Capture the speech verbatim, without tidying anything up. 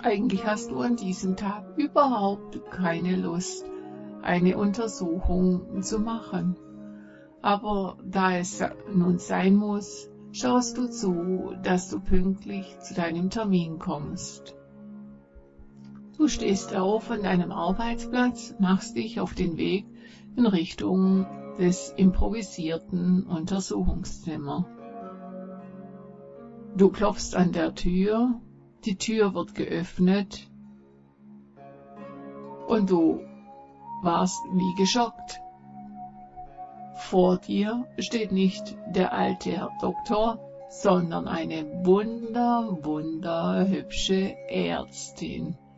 Eigentlich hast du an diesem Tag überhaupt keine Lust, eine Untersuchung zu machen. Aber da es nun sein muss, schaust du zu, dass du pünktlich zu deinem Termin kommst. Du stehst auf von deinem Arbeitsplatz, machst dich auf den Weg in Richtung des improvisierten Untersuchungszimmers. Du klopfst an der Tür, die Tür wird geöffnet und du warst wie geschockt. Vor dir steht nicht der alte Herr Doktor, sondern eine wunder, wunderhübsche Ärztin.